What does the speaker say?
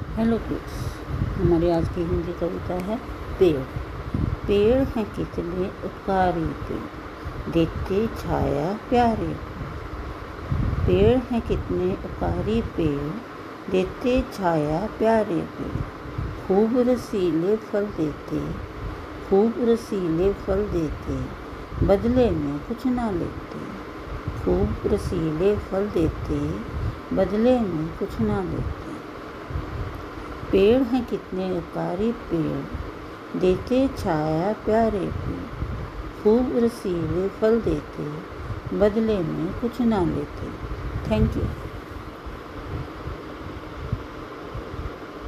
Hello kids, हमारी आज की हिंदी कविता है पेड़। पेड़ हैं कितने उपकारी पेड़, देते छाया प्यारे। पेड़ हैं कितने उपकारी पेड़, देते छाया प्यारे पेड़। खूब रसीले फल देते, खूब रसीले फल देते, बदले में कुछ ना लेते। खूब रसीले फल देते, बदले में कुछ ना लेते। पेड़ हैं कितने उपकारी पेड़, देते छाया प्यारे पेड़। खूब रसीले फल देते, बदले में कुछ ना लेते। Thank you.